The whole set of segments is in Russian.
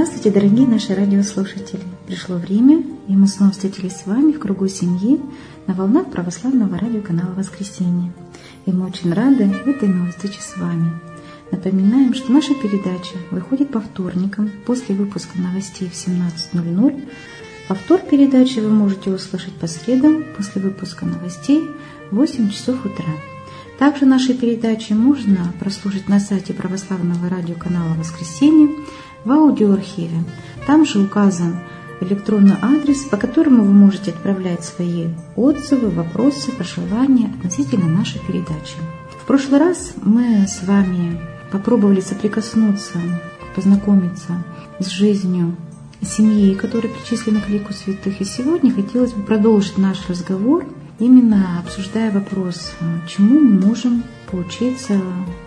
Здравствуйте, дорогие наши радиослушатели! Пришло время, и мы снова встретились с вами в кругу семьи на волнах православного радиоканала «Воскресенье». И мы очень рады этой новой встрече с вами. Напоминаем, что наша передача выходит по вторникам после выпуска новостей в 17:00. Повтор передачи вы можете услышать по средам после выпуска новостей в 8 часов утра. Также наши передачи можно прослушать на сайте православного радиоканала «Воскресенье» в аудиоархиве. Там же указан электронный адрес, по которому вы можете отправлять свои отзывы, вопросы, пожелания относительно нашей передачи. В прошлый раз мы с вами попробовали соприкоснуться, познакомиться с жизнью семьи, которая причислена к лику святых. И сегодня хотелось бы продолжить наш разговор, именно обсуждая вопрос, чему мы можем поучиться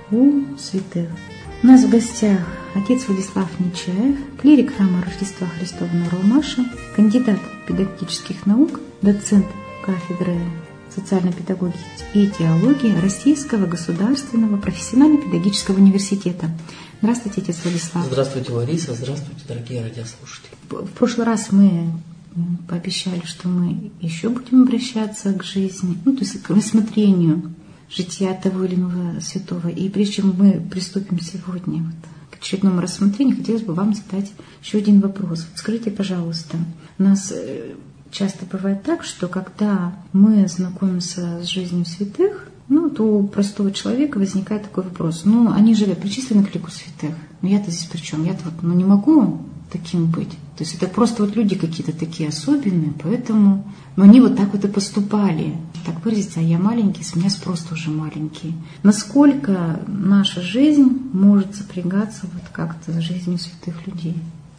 у святых. У нас в гостях отец Владислав Нечаев, клирик храма Рождества Христова Нур-Алмаша, кандидат педагогических наук, доцент кафедры социальной педагогики и теологии Российского государственного профессионально-педагогического университета. Здравствуйте, отец Владислав. Здравствуйте, Лариса. Здравствуйте, дорогие радиослушатели. В прошлый раз мы пообещали, что мы еще будем обращаться к жизни, то есть к рассмотрению жития того или иного святого. И прежде чем мы приступим сегодня к очередному рассмотрению, хотелось бы вам задать еще один вопрос. Скажите, пожалуйста, у нас часто бывает так, что когда мы знакомимся с жизнью святых, то у простого человека возникает такой вопрос. Они же причислены к лику святых. Но я-то здесь при чем? Я-то не могу таким быть. То есть это просто люди какие-то такие особенные, поэтому они так и поступали. Так выразиться, а я маленький, с меня спрос тоже маленький. Насколько наша жизнь может сопрягаться как-то с жизнью святых людей?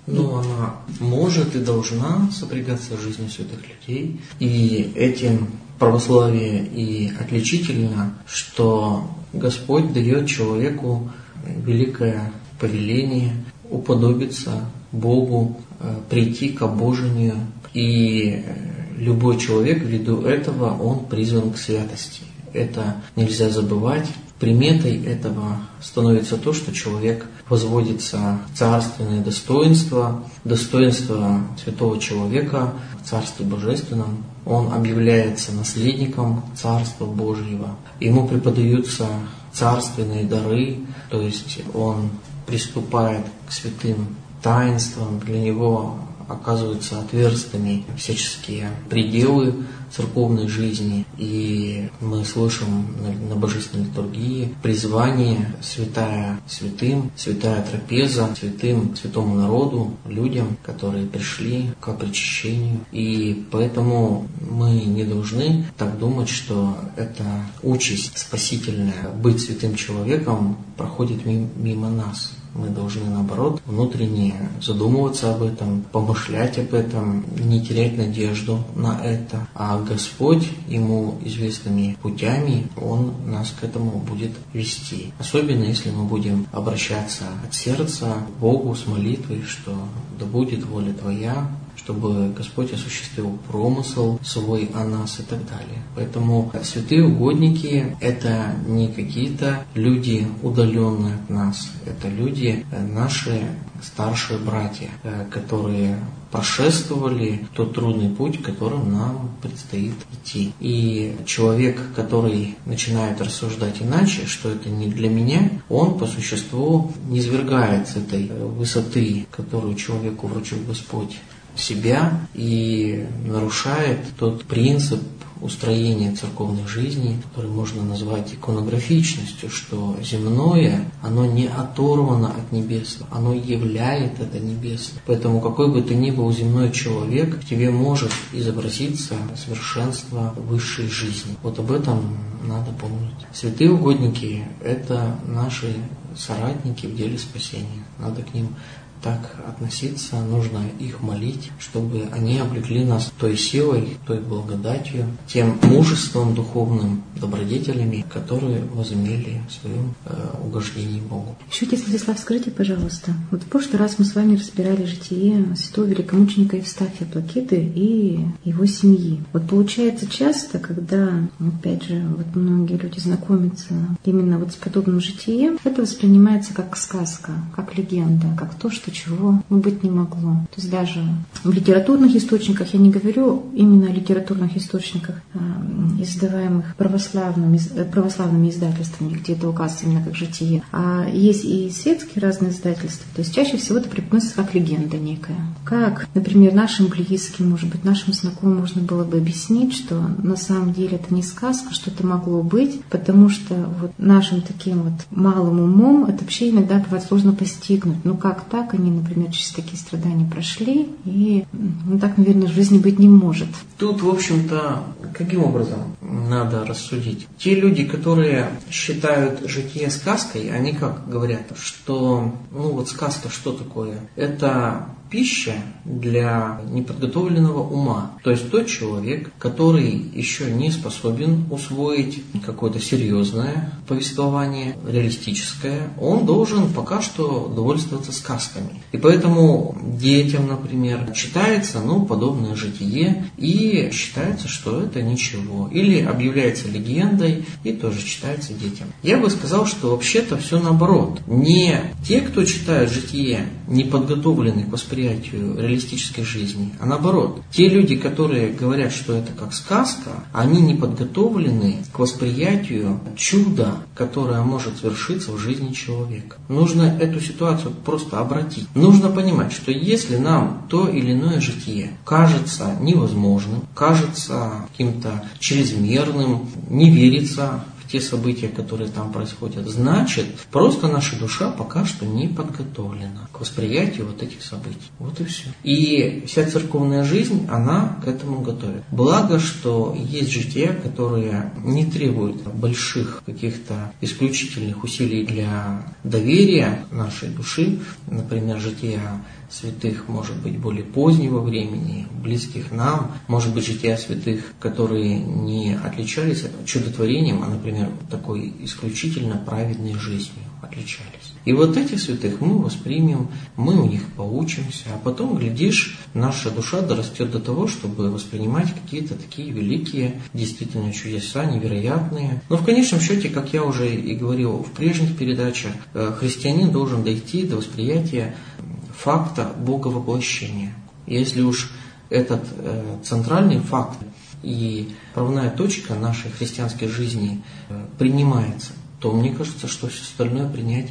Она может и должна сопрягаться с жизнью святых людей. И этим православие и отличительно, что Господь дает человеку великое повеление уподобиться Богу, прийти к обожению. И любой человек ввиду этого, он призван к святости. Это нельзя забывать. Приметой этого становится то, что человек возводится в царственное достоинство, достоинство святого человека в Царстве Божественном. Он объявляется наследником Царства Божьего. Ему преподаются царственные дары, то есть он приступает к святым таинствам, для него оказываются отверстыми всяческие пределы церковной жизни. И мы слышим на божественной литургии призвание святая святым, святая трапеза святому народу, людям, которые пришли к причащению. И поэтому мы не должны так думать, что эта участь спасительная, быть святым человеком, проходит мимо нас. Мы должны, наоборот, внутренне задумываться об этом, помышлять об этом, не терять надежду на это. А Господь, Ему известными путями, Он нас к этому будет вести. Особенно, если мы будем обращаться от сердца к Богу с молитвой, что да будет воля Твоя, чтобы Господь осуществил промысл свой о нас и так далее. Поэтому святые угодники – это не какие-то люди, удаленные от нас, это люди, наши старшие братья, которые прошествовали тот трудный путь, которым нам предстоит идти. И человек, который начинает рассуждать иначе, что это не для меня, он по существу низвергает с этой высоты, которую человеку вручил Господь, себя, и нарушает тот принцип устроения церковной жизни, который можно назвать иконографичностью, что земное, оно не оторвано от небесного, оно являет это небесное. Поэтому какой бы ты ни был земной человек, в тебе может изобразиться совершенство высшей жизни. Вот об этом надо помнить. Святые угодники – это наши соратники в деле спасения. Надо к ним так относиться, нужно их молить, чтобы они облекли нас той силой, той благодатью, тем мужеством духовным, добродетелями, которые возымели в своем угождении Богу. Еще, отец Владислав, скажите, пожалуйста, в прошлый раз мы с вами разбирали житие святого великомученика Евстафия Плакеты и его семьи. Получается часто, когда, опять же, многие люди знакомятся именно с подобным житием, это воспринимается как сказка, как легенда, как то, что практически чего быть не могло. То есть даже в литературных источниках, я не говорю именно о литературных источниках, издаваемых православными издательствами, где это указывается именно как житие, а есть и светские разные издательства. То есть чаще всего это преподносится как легенда некая. Как, например, нашим близким, может быть, нашим знакомым можно было бы объяснить, что на самом деле это не сказка, что это могло быть, потому что вот нашим таким вот малым умом это вообще иногда бывает сложно постигнуть. Ну как так? Они, например, через такие страдания прошли, и так, наверное, в жизни быть не может. Тут, в общем-то, каким образом надо рассудить? Те люди, которые считают житие сказкой, они как говорят, что, сказка что такое? Это пища для неподготовленного ума. То есть тот человек, который еще не способен усвоить какое-то серьезное повествование, реалистическое, он должен пока что довольствоваться сказками. И поэтому детям, например, читается подобное житие и считается, что это ничего. Или объявляется легендой и тоже читается детям. Я бы сказал, что вообще-то все наоборот. Не те, кто читают житие, не подготовлены к восприятию реалистической жизни, а наоборот. Те люди, которые говорят, что это как сказка, они не подготовлены к восприятию чуда, которое может свершиться в жизни человека. Нужно эту ситуацию просто обратить. Нужно понимать, что если нам то или иное житие кажется невозможным, кажется каким-то чрезмерным, не верится в те события, которые там происходят, значит, просто наша душа пока что не подготовлена к восприятию вот этих событий. Вот и все. И вся церковная жизнь, она к этому готовит. Благо, что есть жития, которые не требуют больших каких-то исключительных усилий для доверия нашей души. Например, жития святых может быть более позднего времени, близких нам, может быть жития святых, которые не отличались чудотворением, а, например, такой исключительно праведной жизнью отличались. И вот этих святых мы воспримем, мы у них поучимся, а потом, глядишь, наша душа дорастет до того, чтобы воспринимать какие-то такие великие, действительно чудеса, невероятные. Но в конечном счете, как я уже и говорил в прежних передачах, христианин должен дойти до восприятия факта Боговоплощения. Если уж этот центральный факт и правная точка нашей христианской жизни принимается, то мне кажется, что все остальное принять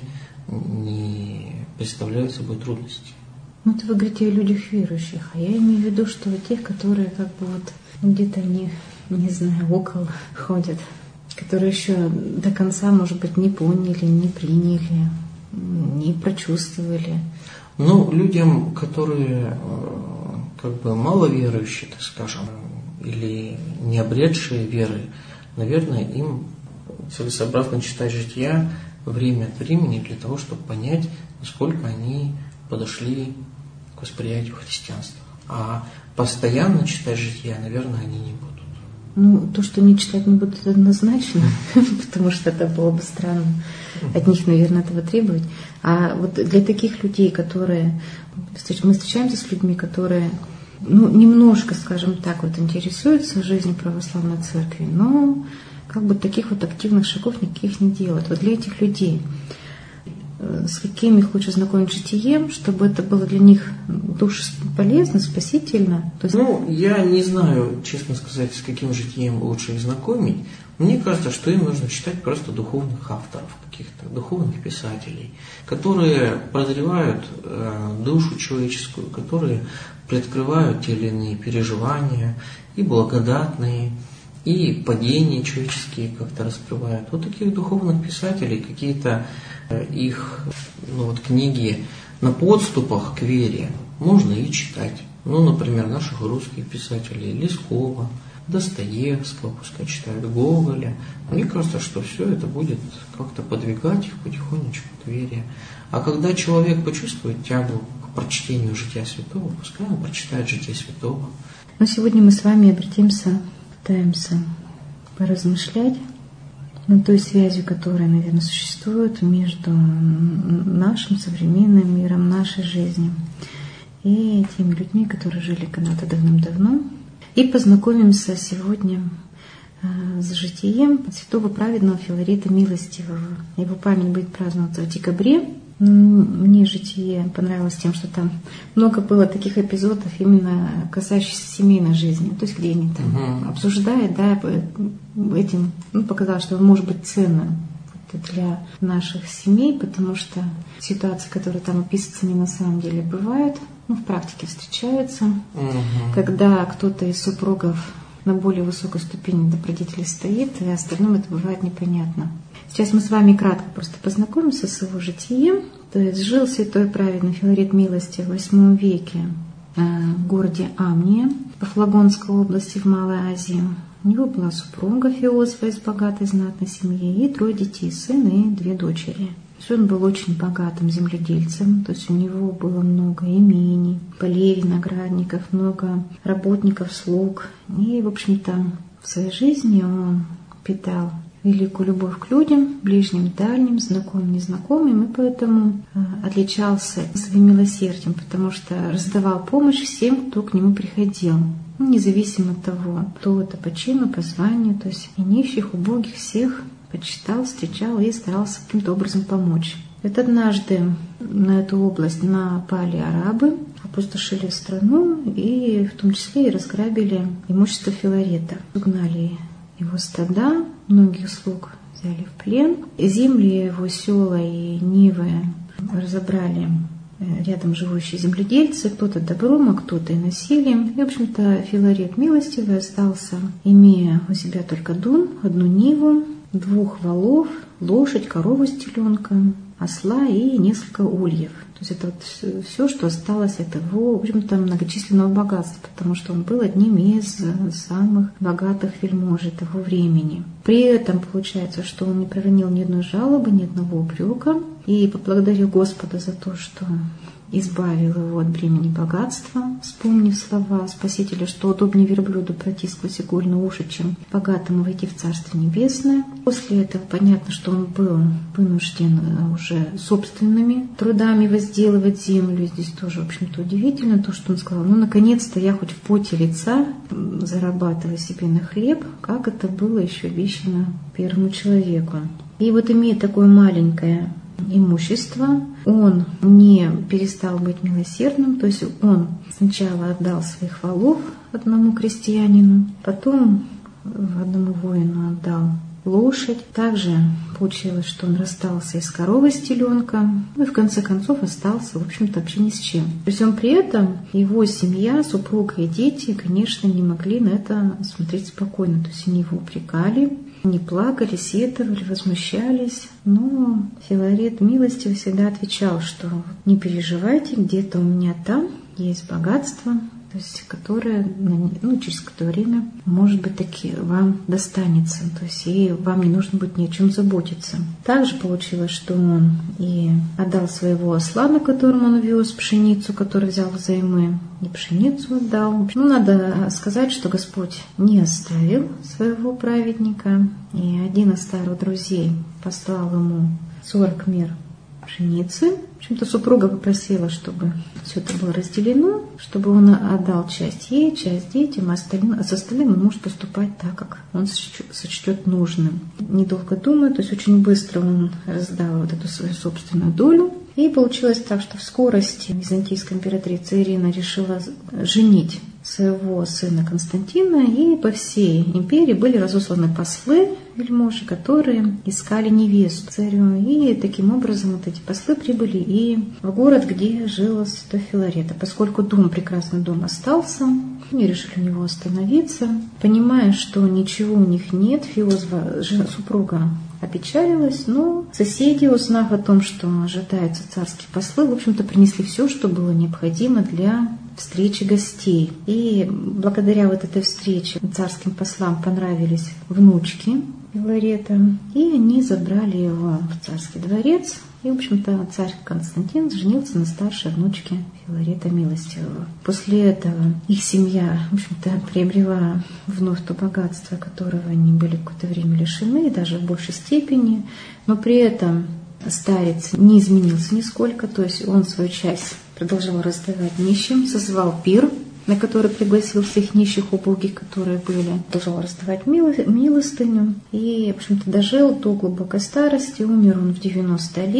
не представляет собой трудности. Это вы говорите о людях верующих, а я имею в виду, что у тех, которые где-то не знаю, около ходят, которые еще до конца, может быть, не поняли, не приняли, не прочувствовали. Людям, которые маловерующие, так скажем, или не обретшие веры, наверное, им целесообразно читать жития время от времени для того, чтобы понять, насколько они подошли к восприятию христианства. А постоянно читать жития, наверное, они не будут. То, что они читать не будут, однозначно, потому что это было бы странно от них, наверное, этого требовать. А вот для таких людей, которые... Мы встречаемся с людьми, которые немножко, скажем так, интересуются жизнью православной церкви, но таких активных шагов никаких не делают. Вот для этих людей, с каким их лучше знакомить житием, чтобы это было для них полезно, спасительно? Я не знаю, честно сказать, с каким житием лучше их знакомить. Мне кажется, что им нужно читать просто духовных авторов, каких-то духовных писателей, которые прозревают душу человеческую, которые приоткрывают те или иные переживания, и благодатные, и падения человеческие как-то раскрывают. Вот таких духовных писателей, какие-то их книги на подступах к вере можно и читать. Например, наших русских писателей Лескова, Достоевского, пускай читают Гоголя. Мне кажется, что все это будет как-то подвигать их потихонечку к вере. А когда человек почувствует тягу к прочтению жития святого, пускай он прочитает житие святого. Но сегодня мы с вами пытаемся поразмышлять над той связью, которая, наверное, существует между нашим современным миром, нашей жизнью и теми людьми, которые жили когда-то давным-давно. И познакомимся сегодня с житием святого праведного Филарита Милостивого. Его память будет праздноваться в декабре. Мне «Житие» понравилось тем, что там много было таких эпизодов, именно касающихся семейной жизни, то есть где они там обсуждают, да, этим показалось, что может быть ценным для наших семей, потому что ситуации, которые там описываются, они на самом деле бывают, в практике встречаются, когда кто-то из супругов на более высокой ступени добродетели стоит, и остальным это бывает непонятно. Сейчас мы с вами кратко просто познакомимся с его житием. То есть жил святой праведный Филарет Милости в VIII веке в городе Амния, Пафлагонской области в Малой Азии. У него была супруга Феозва из богатой знатной семьи и 3 детей, сын и 2 дочери. То есть он был очень богатым земледельцем, то есть у него было много имений, полей, виноградников, много работников, слуг. И, в общем-то, в своей жизни он питал великую любовь к людям, ближним, дальним, знакомым, незнакомым, и поэтому отличался своим милосердием, потому что раздавал помощь всем, кто к нему приходил, независимо от того, кто это по чину, по званию, то есть и нищих, убогих, всех почитал, встречал и старался каким-то образом помочь. Это однажды на эту область напали арабы, опустошили страну и в том числе и разграбили имущество Филарета, угнали его стада, многих слуг взяли в плен. Земли его, села и нивы разобрали рядом живущие земледельцы, кто-то добром, а кто-то и насилием. И, в общем-то, Филарет Милостивый остался, имея у себя только дом, 1 ниву, 2 волов, лошадь, корову с теленком, осла и несколько ульев. То есть это вот все, что осталось от его, в общем-то, многочисленного богатства, потому что он был одним из самых богатых вельмож того времени. При этом получается, что он не проронил ни одной жалобы, ни одного упрека, и поблагодарил Господа за то, что избавил его от бремени богатства, вспомнив слова Спасителя, что удобнее верблюду пройти сквозь игольные уши, чем богатому войти в Царство Небесное. После этого понятно, что он был вынужден уже собственными трудами возделывать землю. Здесь тоже, в общем-то, удивительно то, что он сказал: наконец-то я хоть в поте лица зарабатываю себе на хлеб, как это было еще обещано первому человеку. И вот имея такое маленькое имущество, он не перестал быть милосердным, то есть он сначала отдал своих волов одному крестьянину, потом одному воину отдал лошадь. Также получилось, что он расстался и с коровой, с теленком, и в конце концов остался, в общем-то, вообще ни с чем. При всем при этом его семья, супруга и дети, конечно, не могли на это смотреть спокойно, то есть они его упрекали, не плакали, сетовали, возмущались. Но Филарет Милостивый всегда отвечал, что не переживайте, где-то у меня там есть богатство, то есть которое через какое-то время, может быть, таки вам достанется, то есть и вам не нужно будет ни о чем заботиться. Также получилось, что он и отдал своего осла, на котором он вез пшеницу, которую взял взаймы, и пшеницу отдал. Надо сказать, что Господь не оставил своего праведника, и один из старых друзей послал ему 40 мер пшеницы. В общем-то, супруга попросила, чтобы все это было разделено, чтобы он отдал часть ей, часть детям, а с остальным он может поступать так, как он сочтет нужным. Недолго думая, то есть очень быстро он раздал вот эту свою собственную долю. И получилось так, что в скорости византийская императрица Ирина решила женить своего сына Константина, и по всей империи были разосланы послы, вельможи, которые искали невесту царю. И таким образом вот эти послы прибыли и в город, где жил святой Филарет. Поскольку прекрасный дом остался, они решили у него остановиться. Понимая, что ничего у них нет, Феозва, супруга, опечалилась, но соседи, узнав о том, что ожидаются царские послы, в общем-то, принесли все, что было необходимо для встречи гостей. И благодаря вот этой встрече царским послам понравились внучки Филарета, и они забрали его в царский дворец. И, в общем-то, царь Константин женился на старшей внучке Филарета Милостивого. После этого их семья, в общем-то, приобрела вновь то богатство, которого они были какое-то время лишены, и даже в большей степени. Но при этом старец не изменился нисколько, то есть он свою часть продолжал раздавать нищим, созвал пир, на который пригласил всех нищих, убогих, которые были, продолжал раздавать милостыню. И, в общем-то, дожил до глубокой старости, умер он в 90 лет,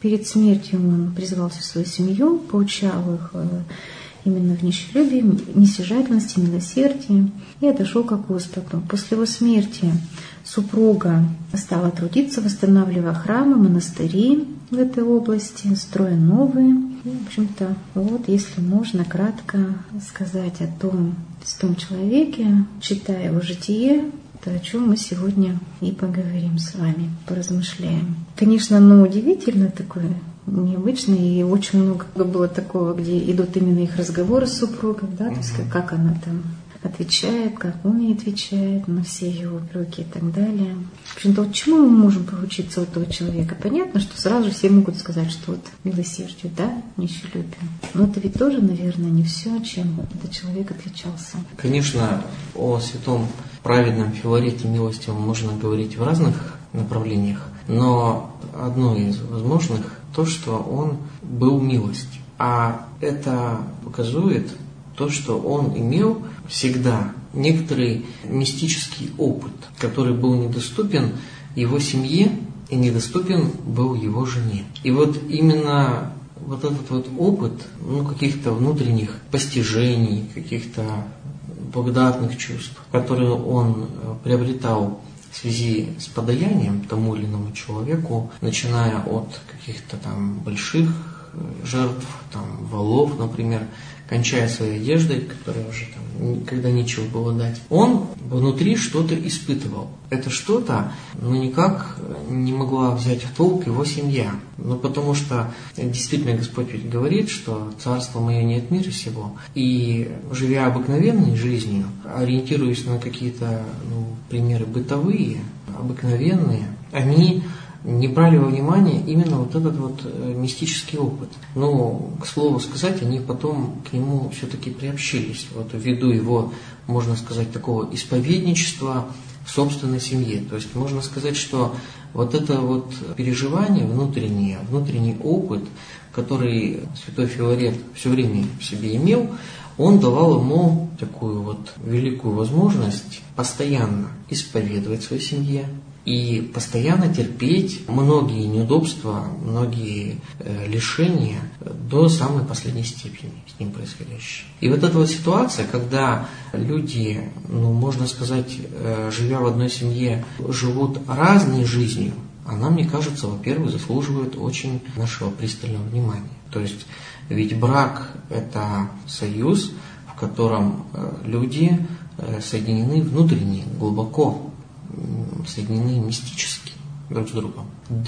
Перед смертью он призвал всю свою семью, поучал их именно в нищелюбии, нестяжательности, милосердии и отошел к апостолу. После его смерти супруга стала трудиться, восстанавливая храмы, монастыри в этой области, строя новые. И, в общем-то, вот, если можно кратко сказать о том святом человеке, читая его житие, то о чем мы сегодня и поговорим с вами, поразмышляем. Конечно, удивительно такое, необычно, и очень много было такого, где идут именно их разговоры с супругой, да, то есть как она там отвечает, как он ей отвечает на все его упреки и так далее. В общем-то, вот чему мы можем поучиться у этого человека? Понятно, что сразу же все могут сказать, что вот милосердие, да, нищелюбие. Но это ведь тоже, наверное, не все, чем этот человек отличался. Конечно, о святом праведном Филарете милостивом можно говорить в разных направлениях, но одно из возможных то, что он был милость. А это показывает то, что он имел всегда некоторый мистический опыт, который был недоступен его семье и недоступен был его жене. И вот именно вот этот вот опыт, каких-то внутренних постижений, каких-то благодатных чувств, которые он приобретал в связи с подаянием тому или иному человеку, начиная от каких-то там больших жертв, там валов, например, кончая своей одеждой, которой уже там никогда нечего было дать, он внутри что-то испытывал. Это что-то, никак не могла взять в толк его семья. Потому что действительно Господь ведь говорит, что царство мое не от мира сего. И живя обыкновенной жизнью, ориентируясь на какие-то примеры бытовые, обыкновенные, они не брали во внимание именно вот этот вот мистический опыт. Но, к слову сказать, они потом к нему все-таки приобщились, ввиду его, можно сказать, такого исповедничества в собственной семье. То есть можно сказать, что вот это вот переживание внутренний опыт, который святой Филарет все время в себе имел, он давал ему такую вот великую возможность постоянно исповедовать своей семье и постоянно терпеть многие неудобства, многие лишения до самой последней степени с ним происходящие. И вот эта вот ситуация, когда люди, можно сказать, живя в одной семье, живут разной жизнью, она, мне кажется, во-первых, заслуживает очень нашего пристального внимания. То есть, ведь брак – это союз, в котором люди соединены внутренне, глубоко, соединены мистически друг с другом,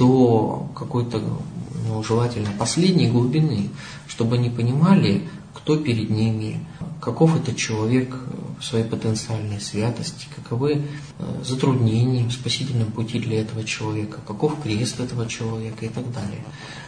до какой-то, желательно, последней глубины, чтобы они понимали, кто перед ними, каков этот человек в своей потенциальной святости, каковы затруднения в спасительном пути для этого человека, каков крест этого человека и так далее.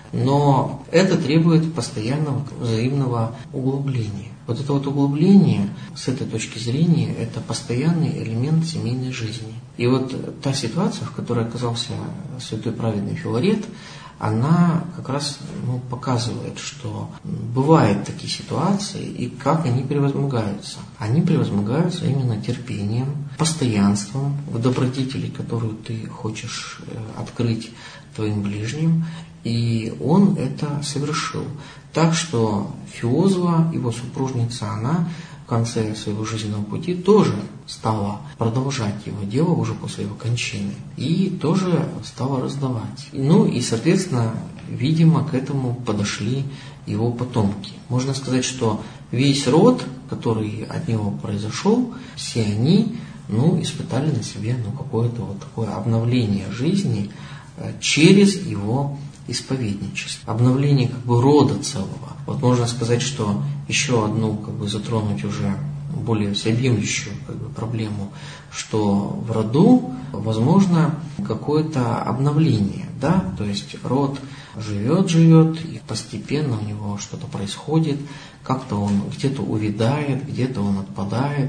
Но это требует постоянного взаимного углубления. Вот это вот углубление, с этой точки зрения, это постоянный элемент семейной жизни. И вот та ситуация, в которой оказался святой праведный Филарет, она как раз показывает, что бывают такие ситуации и как они превозмогаются. Они превозмогаются именно терпением, постоянством в добродетели, которую ты хочешь открыть твоим ближним. И он это совершил. Так что Феозуа, его супружница, она в конце своего жизненного пути тоже стала продолжать его дело уже после его кончины. И тоже стала раздавать. И, соответственно, видимо, к этому подошли его потомки. Можно сказать, что весь род, который от него произошел, все они, испытали на себе, какое-то вот такое обновление жизни через его исповедничество, обновление рода целого. Вот можно сказать, что еще одну затронуть уже более всеобъемлющую проблему, что в роду возможно какое-то обновление, да, то есть род живет, и постепенно у него что-то происходит, как-то он где-то увядает, где-то он отпадает,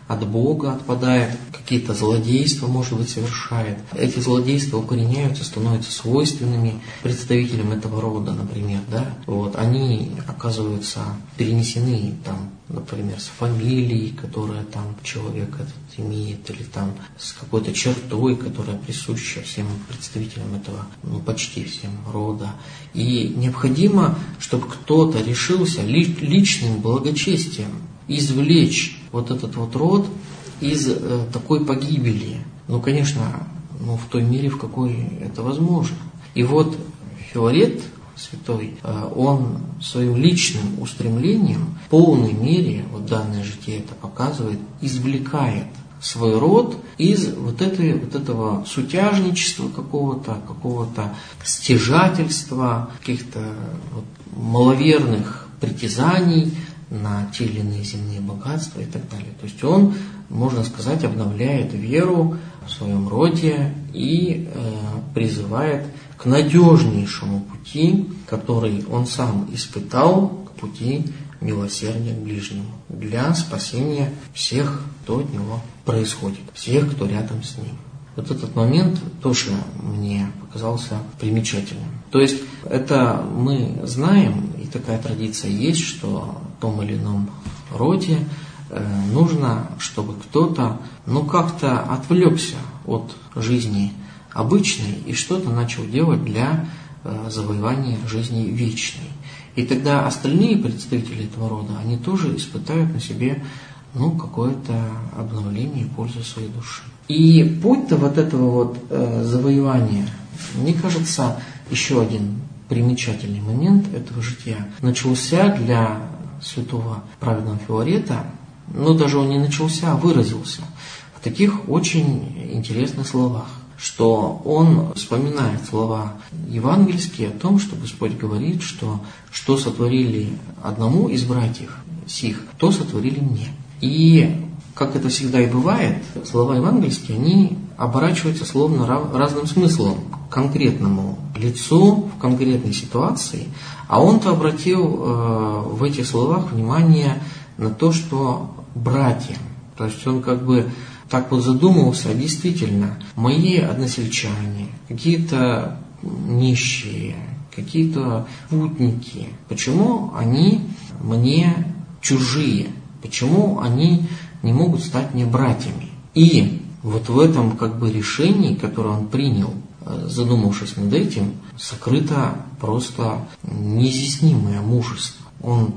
от Бога отпадает, какие-то злодейства, может быть, совершает. Эти злодейства укореняются, становятся свойственными представителям этого рода, например, да. Вот, они оказываются перенесены, там, например, с фамилией, которая там человек этот имеет, или там с какой-то чертой, которая присуща всем представителям этого, почти всем рода. И необходимо, чтобы кто-то решился личным благочестием извлечь вот этот вот род из такой погибели. Конечно, в той мере, в какой это возможно. И вот Филарет Святой, он своим личным устремлением в полной мере, вот данное житие это показывает, извлекает свой род из вот этого сутяжничества какого-то стяжательства, каких-то маловерных притязаний на те или иные земные богатства и так далее. То есть он, можно сказать, обновляет веру в своем роде и призывает к надежнейшему пути, который он сам испытал, к пути милосердия к ближнему, для спасения всех, кто от него происходит, всех, кто рядом с ним. Вот этот момент тоже мне показался примечательным. То есть это мы знаем, и такая традиция есть, что в том или ином роде нужно, чтобы кто-то как-то отвлекся от жизни обычной и что-то начал делать для завоевания жизни вечной. И тогда остальные представители этого рода, они тоже испытают на себе какое-то обновление и пользу своей души. И путь-то вот этого завоевания, мне кажется, еще один примечательный момент этого жития начался для святого праведного Филарета, даже он не начался, а выразился в таких очень интересных словах, что он вспоминает слова евангельские о том, что Господь говорит, что сотворили одному из братьев сих, то сотворили мне. И, как это всегда и бывает, слова евангельские, они оборачиваются словно разным смыслом к конкретному лицу, в конкретной ситуации, а он-то обратил в этих словах внимание на то, что братья, то есть он так задумался, действительно, мои односельчане, какие-то нищие, какие-то путники, почему они мне чужие, почему они не могут стать мне братьями? И вот в этом решении, которое он принял, задумавшись над этим, сокрыто просто неизъяснимое мужество. Он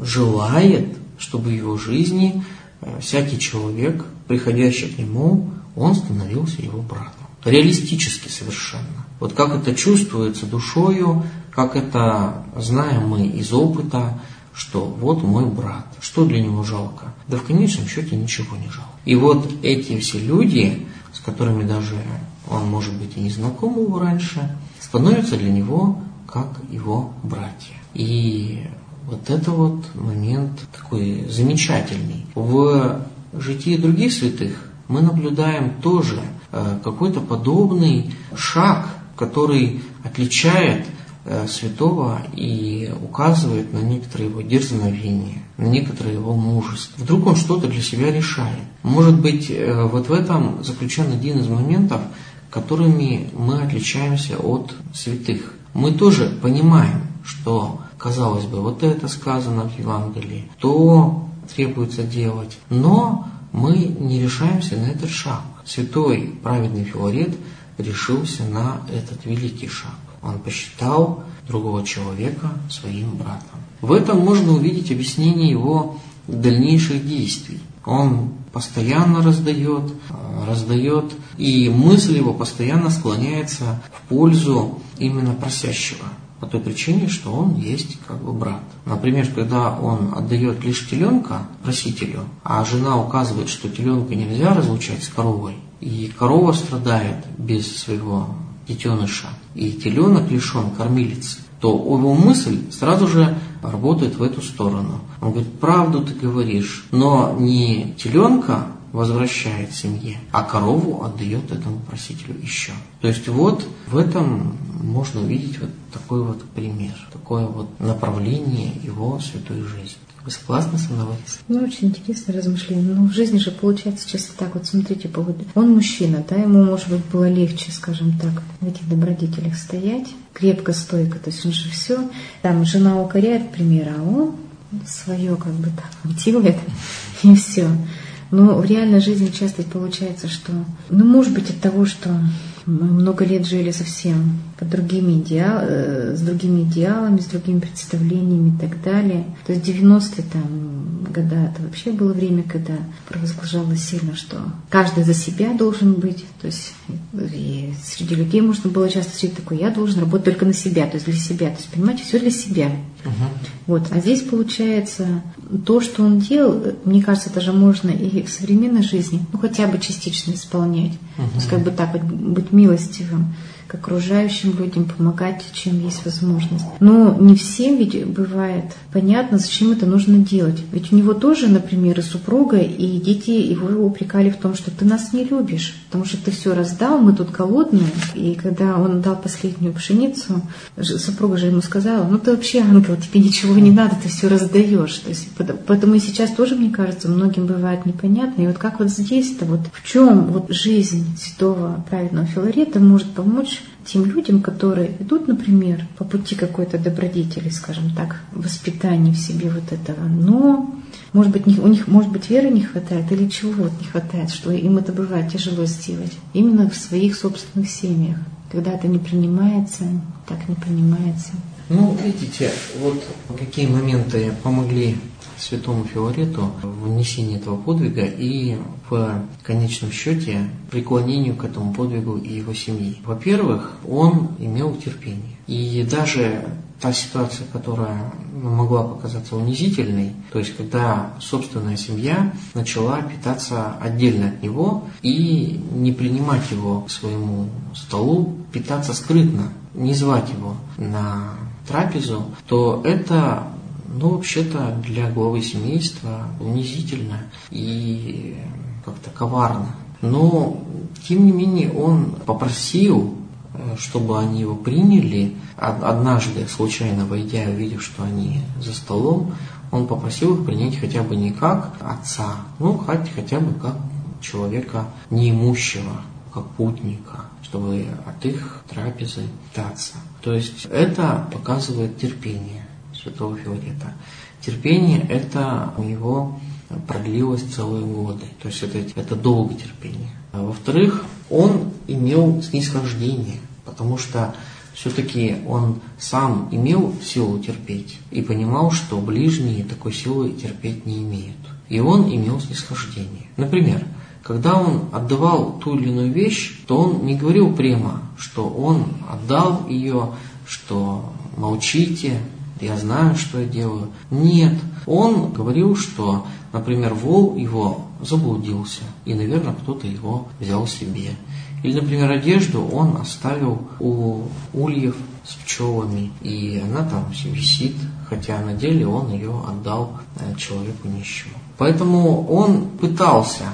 желает, чтобы в его жизни всякий человек, приходящий к нему, он становился его братом. Реалистически совершенно. Вот как это чувствуется душою, как это знаем мы из опыта, что вот мой брат, что для него жалко? Да в конечном счете ничего не жалко. И вот эти все люди, с которыми даже он, может быть, и не знаком был раньше, становятся для него как его братья. И вот это момент такой замечательный. В житии других святых мы наблюдаем тоже какой-то подобный шаг, который отличает святого и указывает на некоторые его дерзновения, на некоторое его мужество. Вдруг он что-то для себя решает. Может быть, в этом заключен один из моментов, которыми мы отличаемся от святых. Мы тоже понимаем, что, казалось бы, вот это сказано в Евангелии, то требуется делать, но мы не решаемся на этот шаг. Святой праведный Филарет решился на этот великий шаг. Он посчитал другого человека своим братом. В этом можно увидеть объяснение его дальнейших действий. Он постоянно раздает, и мысль его постоянно склоняется в пользу именно просящего, по той причине, что он есть брат. Например, когда он отдает лишь теленка просителю, а жена указывает, что теленка нельзя разлучать с коровой, и корова страдает без своего детеныша, и теленок лишен кормилицы, то его мысль сразу же работает в эту сторону. Он говорит, правду ты говоришь, но не теленка возвращает семье, а корову отдает этому просителю еще. То есть в этом можно увидеть такой пример, такое направление его святой жизни. Вы согласны со мной? Очень интересное размышление. В жизни же получается часто так. Вот смотрите, он мужчина, да, ему, может быть, было легче, скажем так, в этих добродетелях стоять, крепко, стойко. То есть он же все, там жена укоряет, к примеру, а он свое делает, и все. Но в реальной жизни часто получается, что, может быть, от того, что мы много лет жили совсем с другими идеалами, с другими представлениями и так далее. То есть 90-е годы это вообще было время, когда провозглашалось сильно, что каждый за себя должен быть. То есть и среди людей можно было часто встретить такое: я должен работать только на себя, то есть для себя. То есть, понимаете, все для себя. Вот. А здесь получается то, что он делал, мне кажется, это же можно и в современной жизни, хотя бы частично исполнять. То есть быть милостивым к окружающим людям, помогать, чем есть возможность. Но не всем ведь бывает понятно, зачем это нужно делать. Ведь у него тоже, например, и супруга, и дети его упрекали в том, что ты нас не любишь, потому что ты все раздал, мы тут голодные. И когда он дал последнюю пшеницу, супруга же ему сказала: ты вообще ангел, тебе ничего не надо, ты все раздаешь. То есть, поэтому и сейчас тоже, мне кажется, многим бывает непонятно. И вот как здесь-то, в чем жизнь святого праведного Филарета может помочь тем людям, которые идут, например, по пути какой-то добродетели, скажем так, воспитания в себе этого, но, может быть, у них, веры не хватает или чего не хватает, что им это бывает тяжело сделать. Именно в своих собственных семьях, когда это не принимается, так не принимается. Видите, какие моменты помогли святому Филарету в несении этого подвига и в конечном счете преклонению к этому подвигу и его семьи. Во-первых, он имел терпение. И даже та ситуация, которая могла показаться унизительной, то есть когда собственная семья начала питаться отдельно от него и не принимать его к своему столу, питаться скрытно, не звать его на трапезу, то это вообще-то для главы семейства унизительно и как-то коварно. Но, тем не менее, он попросил, чтобы они его приняли. Однажды, случайно войдя, увидев, что они за столом, он попросил их принять хотя бы не как отца, хотя бы как человека неимущего, как путника, чтобы от их трапезы питаться. То есть это показывает терпение святого Филарета. Терпение это у него продлилось целые годы. То есть это долгое терпение. Во-вторых, он имел снисхождение, потому что все-таки он сам имел силу терпеть и понимал, что ближние такой силы терпеть не имеют. И он имел снисхождение. Например, когда он отдавал ту или иную вещь, то он не говорил прямо, что он отдал ее, что молчите, я знаю, что я делаю. Нет, он говорил, что, например, вол его заблудился, и, наверное, кто-то его взял себе. Или, например, одежду он оставил у ульев с пчелами, и она там висит, хотя на деле он ее отдал человеку нищему. Поэтому он пытался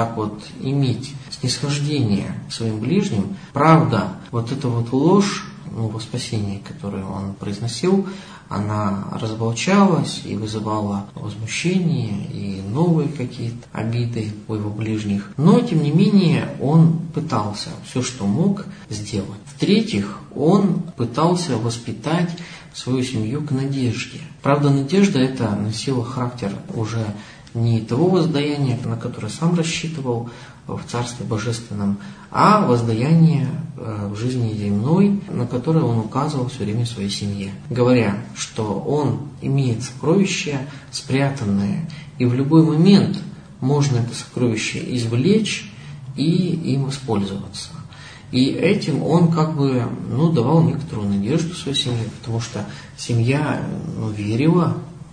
иметь снисхождение к своим ближним. Правда, эта ложь во спасении, которую он произносил, она разоблачалась и вызывала возмущение и новые какие-то обиды у его ближних. Но, тем не менее, он пытался все, что мог, сделать. В-третьих, он пытался воспитать свою семью к надежде. Правда, надежда эта носила характер уже не того воздаяния, на которое сам рассчитывал в Царстве Божественном, а воздаяние в жизни земной, на которое он указывал все время своей семье, говоря, что он имеет сокровища спрятанное, и в любой момент можно это сокровище извлечь и им воспользоваться. И этим он давал некоторую надежду своей семье, потому что семья верила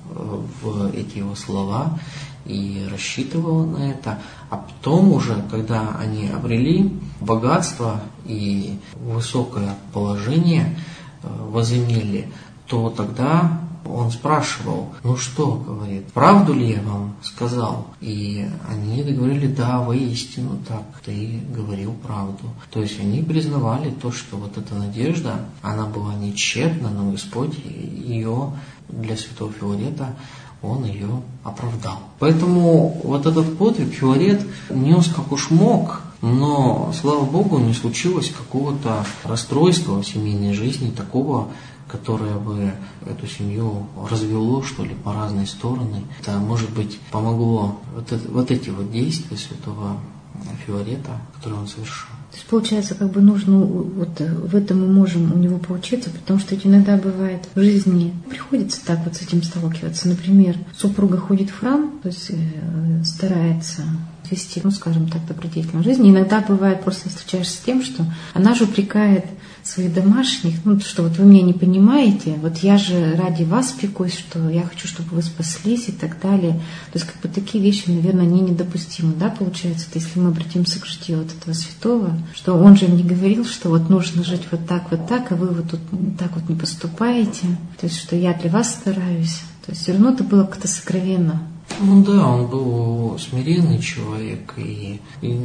в эти его слова и рассчитывала на это. А потом уже, когда они обрели богатство и высокое положение возымели, то тогда он спрашивал: говорит, правду ли я вам сказал? И они говорили: да, воистину так, ты говорил правду. То есть они признавали то, что эта надежда, она была не тщетна, но Господь ее для святого Филарета он ее оправдал. Поэтому вот этот подвиг Филарет нес как уж мог, но, слава Богу, не случилось какого-то расстройства в семейной жизни, такого, которое бы эту семью развело, что ли, по разные стороны. Это, может быть, помогло вот эти вот действия святого Филарета, которые он совершил. То есть, получается, как бы нужно, вот в этом мы можем у него поучиться, потому что ведь иногда бывает в жизни, приходится так вот с этим сталкиваться. Например, супруга ходит в храм, то есть старается вести, скажем так, добродетельную жизнь. И иногда бывает, просто встречаешься с тем, что она же упрекает своих домашних, что вот вы меня не понимаете, вот я же ради вас пекусь, что я хочу, чтобы вы спаслись и так далее. То есть как бы такие вещи, наверное, они недопустимы, да, получается, если мы обратимся к житию вот этого святого, что он же не говорил, что вот нужно жить вот так, а вы вот тут так вот не поступаете, то есть что я для вас стараюсь. То есть все равно это было как-то сокровенно. Да, он был смиренный человек, и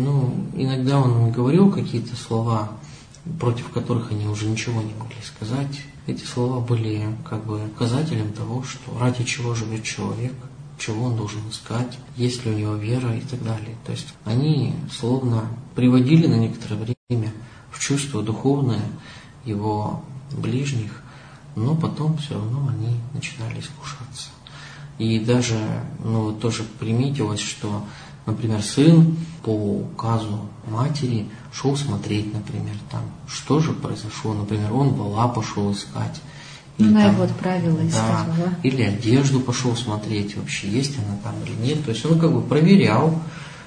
иногда он говорил какие-то слова, против которых они уже ничего не могли сказать. Эти слова были как бы указателем того, что ради чего живет человек, чего он должен искать, есть ли у него вера и так далее. То есть они словно приводили на некоторое время в чувство духовное его ближних, но потом все равно они начинали искушаться. И даже тоже приметилось, что, например, сын по указу матери шел смотреть, например, там, что же произошло. Например, он вола пошел искать. Она его отправила искать вола. Или одежду пошел смотреть, вообще есть она там или нет. То есть он как бы проверял,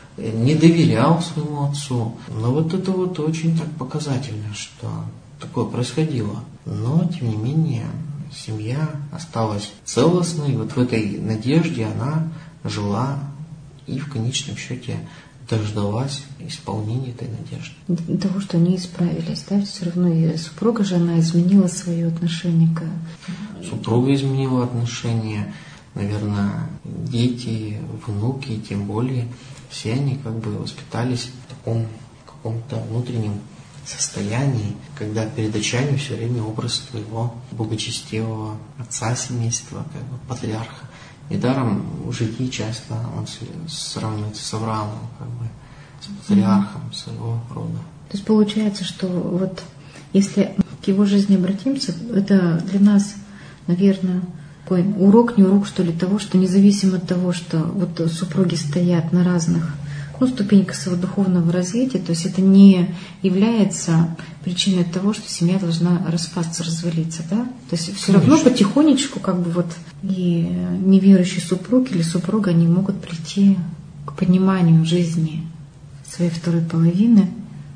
не доверял своему отцу. Но вот это вот очень так показательно, что такое происходило. Но, тем не менее, семья осталась целостной. Вот в этой надежде она жила и в конечном счете дождалась исполнения этой надежды. Того, что они исправились, да, все равно и супруга же, она изменила свое отношение к... Супруга изменила отношение, наверное, дети, внуки, тем более, все они как бы воспитались в таком каком-то внутреннем состоянии, когда перед очами все время образ твоего богочестивого отца семейства, как бы патриарха. Недаром в житии часто он сравнивается с Авраамом, как бы, с патриархом своего рода. То есть получается, что вот если к его жизни обратимся, это для нас, наверное, такой урок, не урок, что ли, того, что независимо от того, что вот супруги стоят на разных ступеньках своего духовного развития, то есть это не является причиной того, что семья должна распасться, развалиться, да? То есть все равно потихонечку как бы вот и неверующий супруг или супруга, они могут прийти к пониманию жизни своей второй половины.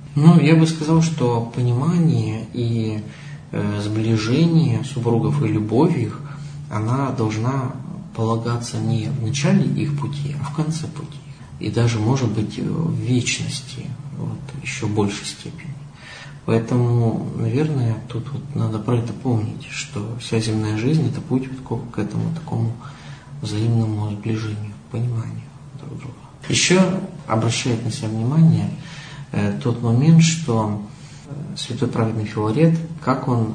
Я бы сказал, что понимание и сближение супругов и любовь их, она должна полагаться не в начале их пути, а в конце пути. И даже, может быть, в вечности, еще в большей степени. Поэтому, наверное, тут надо про это помнить, что вся земная жизнь – это путь к этому такому взаимному сближению, пониманию друг друга. Еще обращает на себя внимание тот момент, что святой праведный Филарет, как он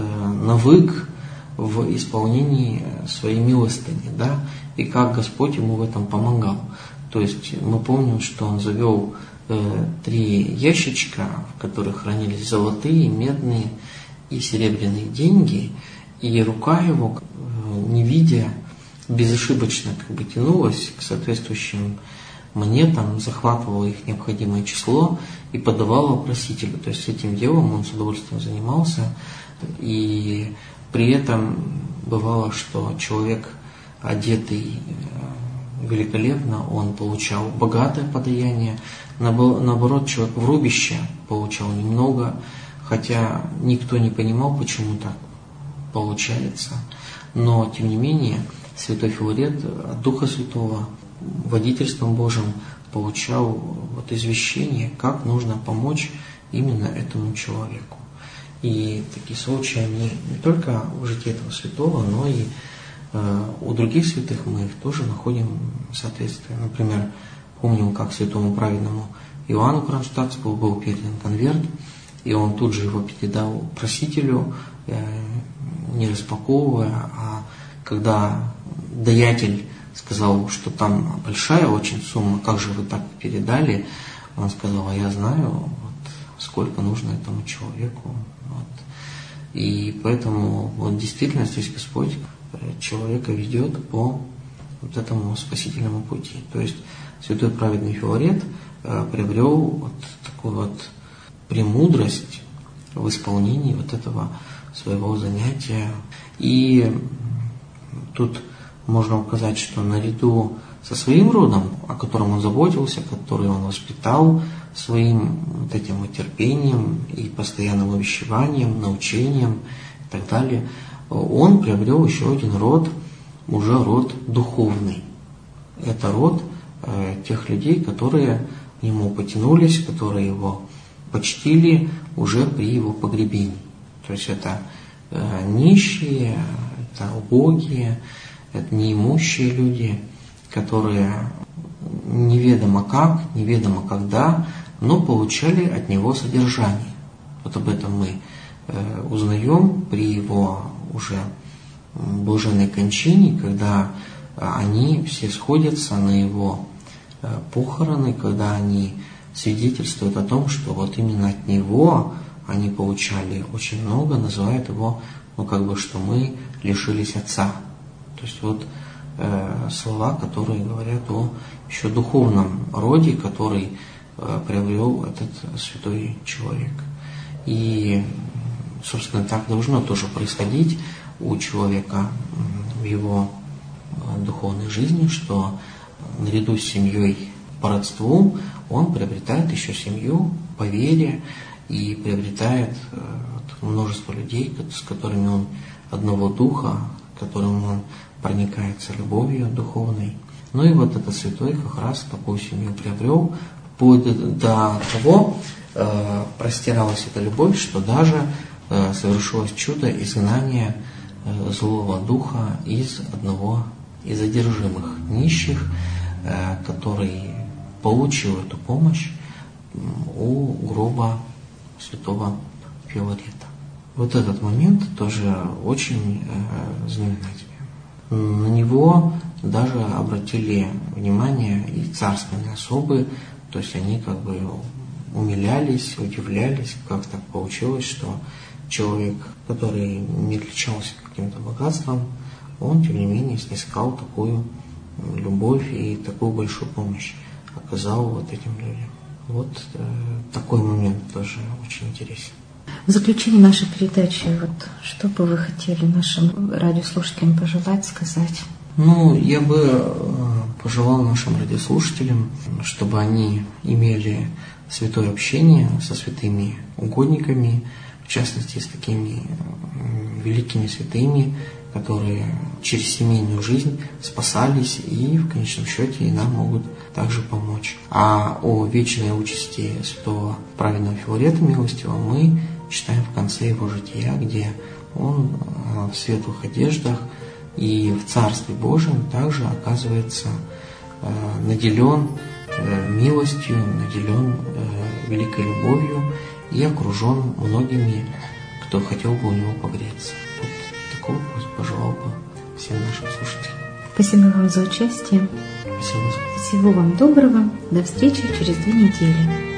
навык в исполнении своей милостыни, да, и как Господь ему в этом помогал. То есть мы помним, что он завел 3 ящичка, в которых хранились золотые, медные и серебряные деньги, и рука его, не видя, безошибочно как бы тянулась к соответствующим монетам, захватывала их необходимое число и подавала просителю. То есть этим делом он с удовольствием занимался, и при этом бывало, что человек, одетый великолепно, он получал богатое подаяние. Наоборот, человек в рубище получал немного, хотя никто не понимал, почему так получается. Но, тем не менее, святой Филарет от Духа Святого, водительством Божьим, получал извещение, как нужно помочь именно этому человеку. И такие случаи, они не только в житии этого святого, но и у других святых мы их тоже находим соответствие. Например, помним, как святому праведному Иоанну Кронштадтскому был передан конверт, и он тут же его передал просителю, не распаковывая, а когда даятель сказал, что там большая очень сумма, как же вы так передали? Он сказал, а я знаю, вот, сколько нужно этому человеку. Вот. И поэтому вот, действительно здесь Господь человека ведет по вот этому спасительному пути. То есть святой праведный Филарет приобрел вот такую вот премудрость в исполнении вот этого своего занятия. И тут можно указать, что наряду со своим родом, о котором он заботился, который он воспитал своим вот этим вот терпением и постоянным увещеванием, научением и так далее, он приобрел еще один род, уже род духовный. Это род тех людей, которые к нему потянулись, которые его почтили уже при его погребении. То есть это нищие, это убогие, это неимущие люди, которые неведомо как, неведомо когда, но получали от него содержание. Вот об этом мы узнаем при его уже блаженной кончине, когда они все сходятся на его похороны, когда они свидетельствуют о том, что вот именно от него они получали очень много, называют его, что мы лишились отца. То есть вот слова, которые говорят о еще духовном роде, который приобрел этот святой человек. И, собственно, так должно тоже происходить у человека в его духовной жизни, что наряду с семьей по родству он приобретает еще семью по вере и приобретает множество людей, с которыми он одного духа, которым он проникается любовью духовной. Ну и вот этот святой как раз такую семью приобрел, вплоть до того простиралась эта любовь, что даже совершилось чудо изгнания злого духа из одного из одержимых нищих, который получил эту помощь у гроба святого Филарета. Вот этот момент тоже очень знаменательный. На него даже обратили внимание и царственные особы, то есть они умилялись, удивлялись, как так получилось, что человек, который не отличался каким-то богатством, он, тем не менее, снискал такую любовь и такую большую помощь оказал вот этим людям. Вот такой момент тоже очень интересен. В заключение нашей передачи, что бы вы хотели нашим радиослушателям пожелать, сказать? Я бы пожелал нашим радиослушателям, чтобы они имели святое общение со святыми угодниками, в частности, с такими великими святыми, которые через семейную жизнь спасались и в конечном счете и нам могут также помочь. А о вечной участи святого праведного Филарета Милостивого мы читаем в конце его жития, где он в светлых одеждах и в Царстве Божьем также оказывается наделен милостью, наделен великой любовью и окружен многими, кто хотел бы у него погреться. Вот такого пожелал бы всем нашим слушателям. Спасибо вам за участие. Спасибо. Всего вам доброго. До встречи через 2 недели.